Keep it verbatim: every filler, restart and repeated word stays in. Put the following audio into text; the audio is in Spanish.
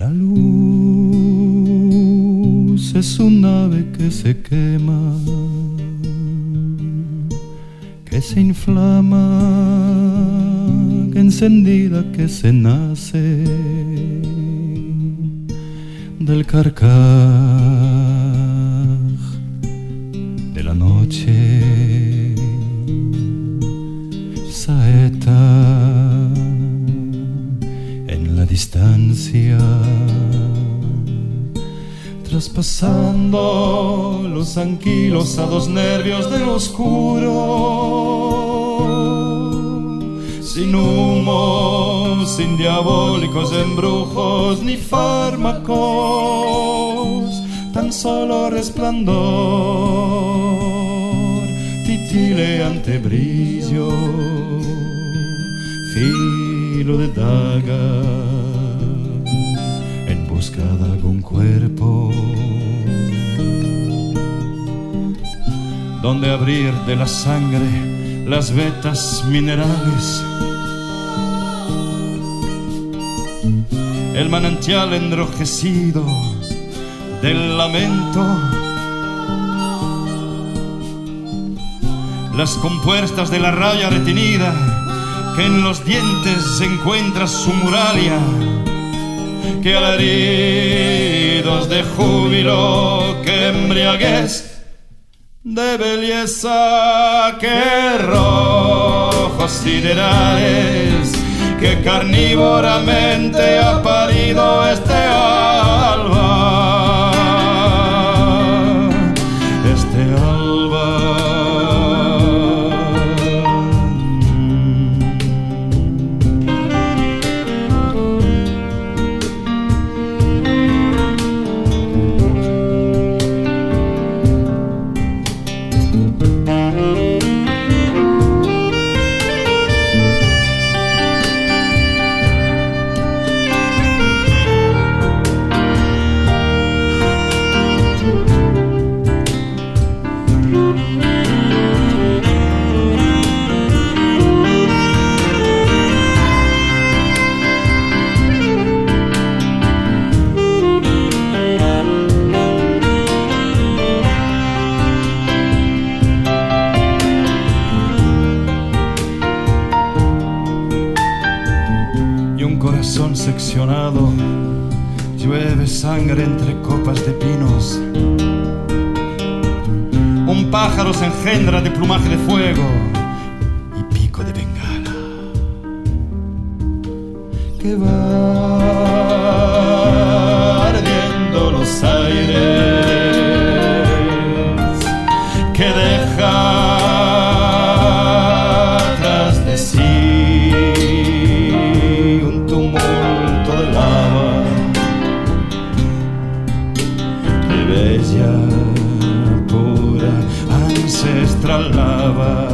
La luz es un ave que se quema, que se inflama, que encendida que se nace del carcaj de la noche. Saeta en la distancia, traspasando los anquilosados nervios del oscuro, sin humo, sin diabólicos embrujos ni fármacos, tan solo resplandor, titileante brillo, filo de daga, en busca de algún cuerpo donde abrir de la sangre las vetas minerales, el manantial enrojecido del lamento, las compuertas de la raya retenida que en los dientes se encuentra su muralla, que alaridos de júbilo, que embriaguez de belleza, que rojos siderales, que carnívoramente ha parido este alba, este alba. Seccionado, llueve sangre entre copas de pinos. Un pájaro se engendra de plumaje de fuego y pico de bengala, que va ardiendo los aires, que deja tras de sí pura ancestral lava.